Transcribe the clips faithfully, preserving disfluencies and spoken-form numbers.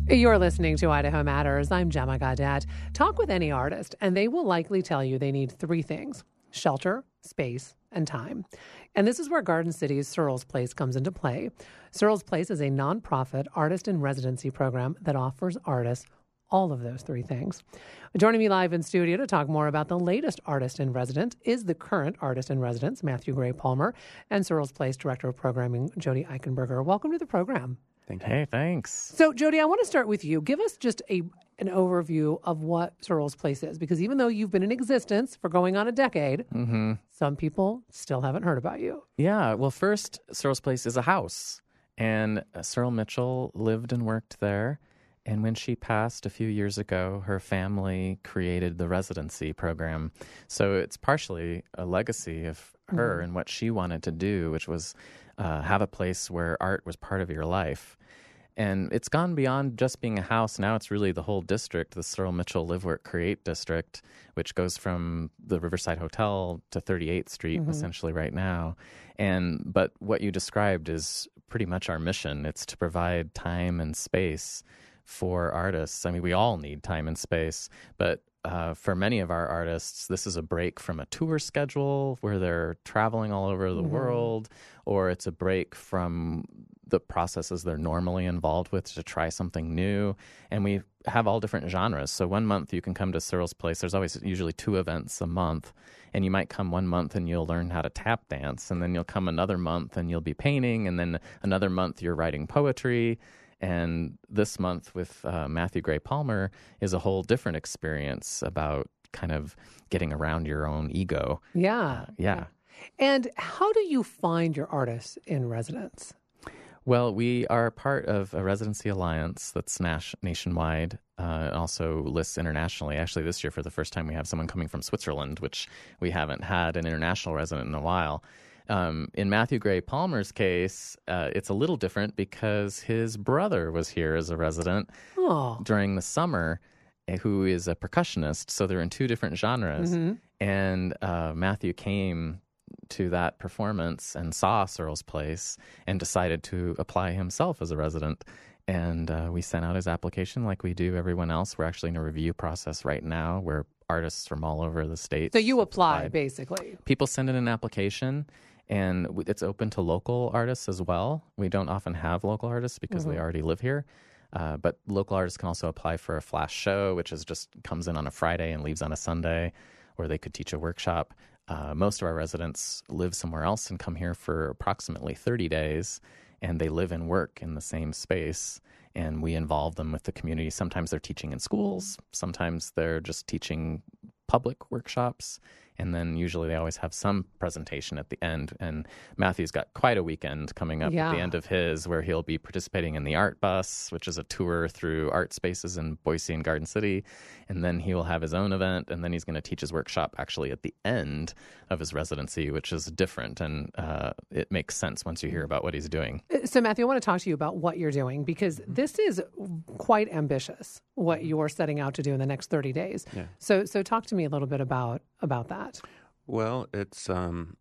You're listening to Idaho Matters. I'm Gemma Gaudet. Talk with any artist, and they will likely tell you they need three things: shelter, space, and time. And this is where Garden City's Searles Place comes into play. Searles Place is a nonprofit artist in residency program that offers artists all of those three things. Joining me live in studio to talk more about the latest artist in residence is the current artist in residence, Matthew Gray Palmer, and Searles Place Director of Programming, Jody Eichenberger. Welcome to the program. Thank you. Hey, thanks. So, Jody, I want to start with you. Give us just a an overview of what Searles Place is, because even though you've been in existence for going on a decade, mm-hmm. some people still haven't heard about you. Yeah, well, first, Searles Place is a house, and Searle Mitchell lived and worked there. And when she passed a few years ago, her family created the residency program. So it's partially a legacy of her mm-hmm. and what she wanted to do, which was uh, have a place where art was part of your life. And it's gone beyond just being a house. Now it's really the whole district, the Searle Mitchell Live, Work, Create district, which goes from the Riverside Hotel to thirty-eighth Street, mm-hmm. essentially right now. And but what you described is pretty much our mission. It's to provide time and space for artists. I mean, we all need time and space, but uh, for many of our artists, this is a break from a tour schedule where they're traveling all over the mm-hmm. world, or it's a break from the processes they're normally involved with to try something new. And we have all different genres. So one month you can come to Searles Place. There's always usually two events a month. And you might come one month and you'll learn how to tap dance. And then you'll come another month and you'll be painting. And then another month you're writing poetry. And this month with uh, Matthew Gray Palmer is a whole different experience about kind of getting around your own ego. Yeah. Uh, yeah. And how do you find your artists in residence? Well, we are part of a residency alliance that's nas- nationwide, uh, and also lists internationally. Actually, this year, for the first time, we have someone coming from Switzerland, which we haven't had an international resident in a while. Um, in Matthew Gray Palmer's case, uh, it's a little different because his brother was here as a resident oh. during the summer, who is a percussionist. So they're in two different genres. Mm-hmm. And uh, Matthew came to that performance and saw Searles Place and decided to apply himself as a resident. And uh, we sent out his application like we do everyone else. We're actually in a review process right now where artists from all over the state. So you apply, applied. Basically. People send in an application, and it's open to local artists as well. We don't often have local artists because mm-hmm. they already live here. Uh, but local artists can also apply for a flash show, which is just comes in on a Friday and leaves on a Sunday, or they could teach a workshop. Uh, most of our residents live somewhere else and come here for approximately thirty days, and they live and work in the same space, and we involve them with the community. Sometimes they're teaching in schools, sometimes they're just teaching public workshops, and then usually they always have some presentation at the end. And Matthew's got quite a weekend coming up yeah. at the end of his, where he'll be participating in the Art Bus, which is a tour through art spaces in Boise and Garden City. And then he will have his own event, and then he's going to teach his workshop actually at the end of his residency, which is different. And uh, it makes sense once you hear about what he's doing. So, Matthew, I want to talk to you about what you're doing, because this is quite ambitious, what you're setting out to do in the next thirty days. Yeah. So, so talk to me a little bit about, about that. Well, it's um,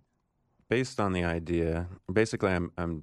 based on the idea. Basically, I'm, I'm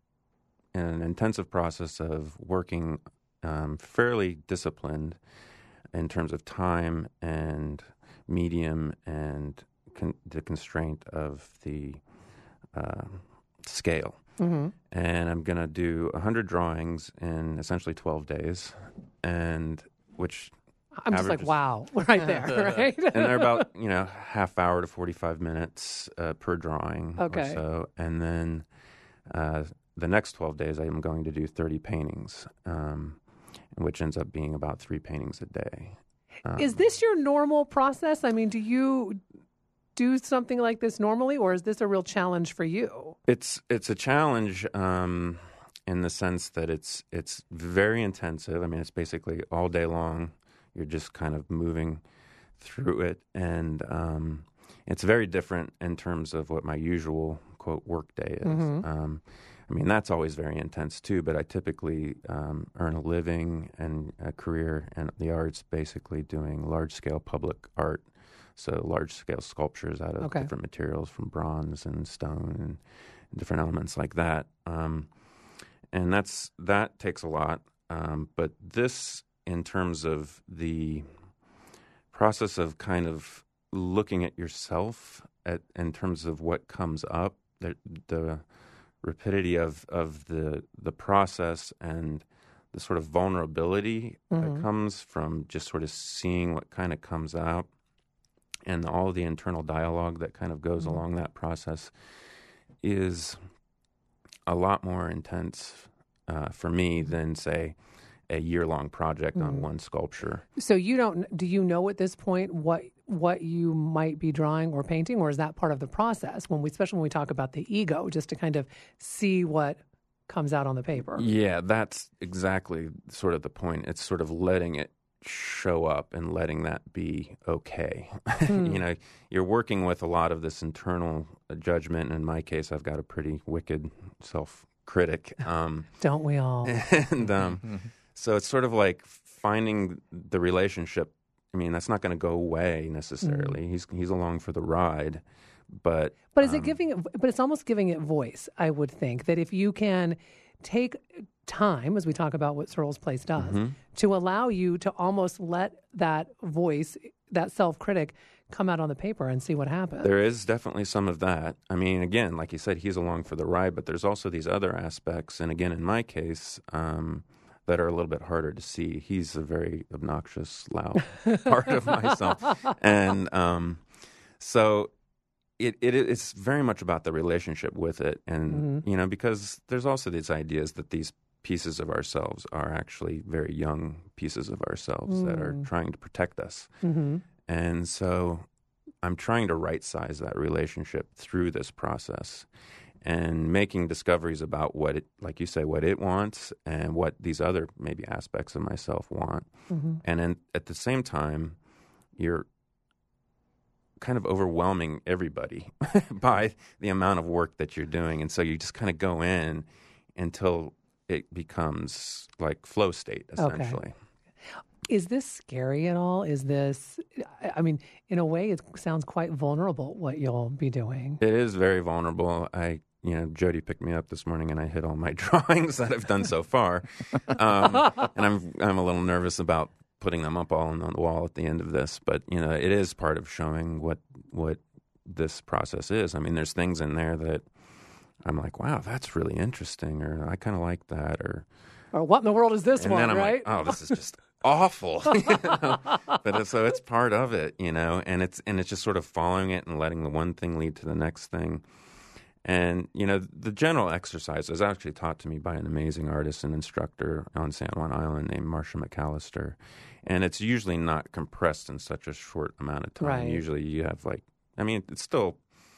in an intensive process of working um, fairly disciplined in terms of time and medium and con- the constraint of the uh, scale. Mm-hmm. And I'm going to do one hundred drawings in essentially twelve days, and which... I'm just like, wow, right there, right? And they're about, you know, half hour to forty-five minutes uh, per drawing okay. or so. And then uh, the next twelve days, I am going to do thirty paintings, um, which ends up being about three paintings a day. Um, is this your normal process? I mean, do you do something like this normally, or is this a real challenge for you? It's it's a challenge um, in the sense that it's it's very intensive. I mean, it's basically all day long. You're just kind of moving through it, and um, it's very different in terms of what my usual, quote, work day is. Mm-hmm. Um, I mean, that's always very intense, too, but I typically um, earn a living and a career in the arts, basically doing large-scale public art, so large-scale sculptures out of okay. different materials from bronze and stone and different elements like that. Um, and that's that takes a lot. Um, but this, in terms of the process of kind of looking at yourself at, in terms of what comes up, the, the rapidity of, of the the process and the sort of vulnerability mm-hmm. that comes from just sort of seeing what kind of comes out and all the internal dialogue that kind of goes mm-hmm. along that process is a lot more intense uh, for me than, say, a year-long project mm. on one sculpture. So you don't, do you know at this point what what you might be drawing or painting, or is that part of the process, when we, especially when we talk about the ego, just to kind of see what comes out on the paper? Yeah, that's exactly sort of the point. It's sort of letting it show up and letting that be okay. Mm. You know, you're working with a lot of this internal judgment. In my case, I've got a pretty wicked self-critic. Um, Don't we all? And um, so it's sort of like finding the relationship. I mean, that's not going to go away necessarily. Mm. He's he's along for the ride, but but is um, it giving it? But it's almost giving it voice. I would think that if you can take time, as we talk about what Searles Place does, mm-hmm. to allow you to almost let that voice, that self-critic, come out on the paper and see what happens. There is definitely some of that. I mean, again, like you said, he's along for the ride, but there's also these other aspects. And again, in my case, um, that are a little bit harder to see. He's a very obnoxious, loud part of myself. And um, so it, it it's very much about the relationship with it. And, mm-hmm. you know, because there's also these ideas that these pieces of ourselves are actually very young pieces of ourselves mm. that are trying to protect us. Mm-hmm. And so I'm trying to right-size that relationship through this process and making discoveries about what it, like you say, what it wants and what these other maybe aspects of myself want. Mm-hmm. And then at the same time, you're kind of overwhelming everybody by the amount of work that you're doing. And so you just kind of go in until it becomes like flow state, essentially. Okay. Is this scary at all? Is this, I mean, in a way, it sounds quite vulnerable what you'll be doing. It is very vulnerable. I, you know, Jody picked me up this morning and I hit all my drawings that I've done so far. Um, and I'm I'm a little nervous about putting them up all on the wall at the end of this. But, you know, it is part of showing what what this process is. I mean, there's things in there that I'm like, wow, that's really interesting, or I kind of like that, or or what in the world is this and one, then I'm right? like, oh, this is just awful. You know? But it's, so it's part of it, you know, and it's and it's just sort of following it and letting the one thing lead to the next thing. And, you know, the general exercise was actually taught to me by an amazing artist and instructor on San Juan Island named Marcia McAllister. And it's usually not compressed in such a short amount of time. Right. Usually you have like, I mean, it's still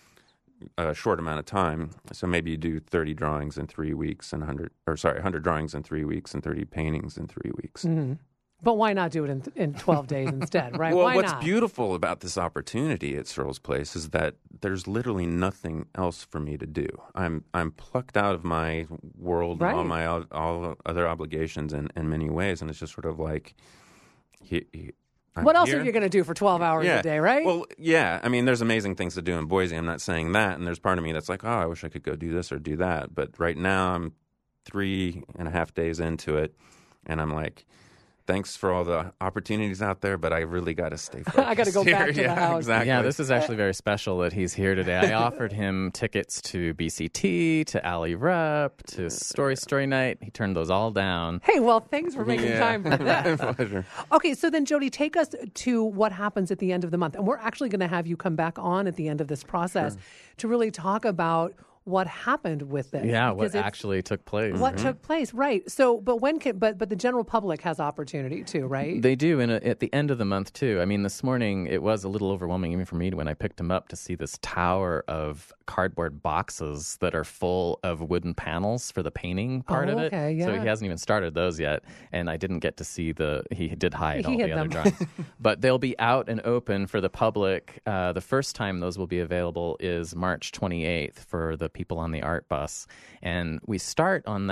a short amount of time. So maybe you do thirty drawings in three weeks and one hundred, or sorry, one hundred drawings in three weeks and thirty paintings in three weeks. Mm-hmm. But why not do it in, in twelve days instead, right? Well, why what's not? beautiful about this opportunity at Searles Place is that there's literally nothing else for me to do. I'm I'm plucked out of my world right. and all my all other obligations in, in many ways, and it's just sort of like, he, he, I'm what else here. are you going to do for twelve hours yeah. a day, right? Well, yeah. I mean, there's amazing things to do in Boise. I'm not saying that, and there's part of me that's like, oh, I wish I could go do this or do that. But right now, I'm three and a half days into it, and I'm like, thanks for all the opportunities out there, but I really got to stay focused. I got to go here. back to yeah, the house. Exactly. Yeah, this is actually very special that he's here today. I offered him tickets to B C T, to Alley Rep, to Story Story Night. He turned those all down. Hey, well, thanks for making yeah. time for that. My pleasure. Okay, so then, Jody, take us to what happens at the end of the month. And we're actually going to have you come back on at the end of this process sure. to really talk about what happened with this. Yeah, what actually took place. What mm-hmm. took place, right. So, but when can, but but the general public has opportunity too, right? They do, and at the end of the month too. I mean, this morning it was a little overwhelming even for me when I picked him up to see this tower of cardboard boxes that are full of wooden panels for the painting part oh, of it. Okay, yeah. So he hasn't even started those yet, and I didn't get to see the, he did hide He all hid the them. other drawings. But they'll be out and open for the public. Uh, the first time those will be available is March twenty-eighth for the people on the art bus. And we start on that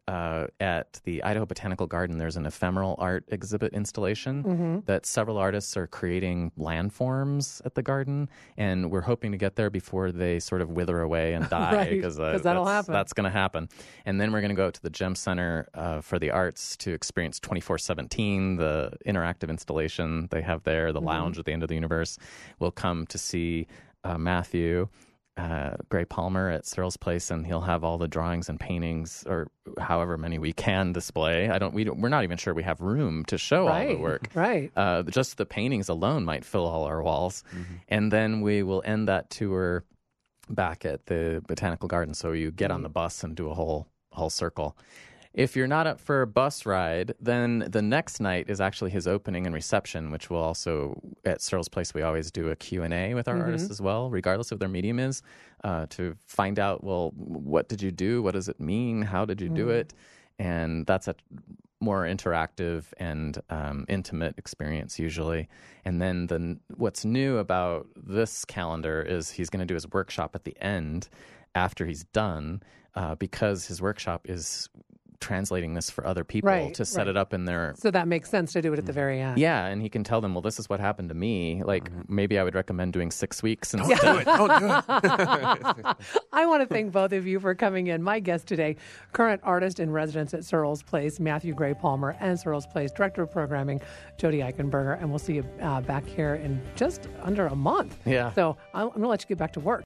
uh, at the Idaho Botanical Garden, there's an ephemeral art exhibit installation Mm-hmm. that several artists are creating landforms at the garden, and we're hoping to get there before they sort of wither away and die, Right, because uh, 'cause that'll that's, happen. that's going to happen. And then we're going to go out to the Gem Center uh, for the Arts to experience twenty-four seventeen, the interactive installation they have there, the Mm-hmm. lounge at the end of the universe. We'll come to see uh, Matthew uh, Gray Palmer at Searles Place, and he'll have all the drawings and paintings, or however many we can display. I don't. We don't, we're not even sure we have room to show all Right, the work. right. Uh, just the paintings alone might fill all our walls, and then we will end that tour back at the Botanical Garden. So you get on the bus and do a whole whole circle. If you're not up for a bus ride, then the next night is actually his opening and reception, which will also, at Searles Place, we always do a Q and A with our artists as well, regardless of their medium is, uh, to find out, well, what did you do? What does it mean? How did you do it? And that's a more interactive and um, intimate experience usually. And then the, what's new about this calendar is he's going to do his workshop at the end after he's done, uh, because his workshop is translating this for other people Right, to set right. it up in their So that makes sense to do it at the very end. yeah, and he can tell them, well, this is what happened to me. Like, maybe I would recommend doing six weeks Don't instead. do it. Don't do it. I want to thank both of you for coming in. My guest today, current artist in residence at Searles Place, Matthew Gray Palmer, and Searles Place Director of Programming, Jody Eichenberger. And we'll see you uh, back here in just under a month. Yeah. So I'm going to let you get back to work.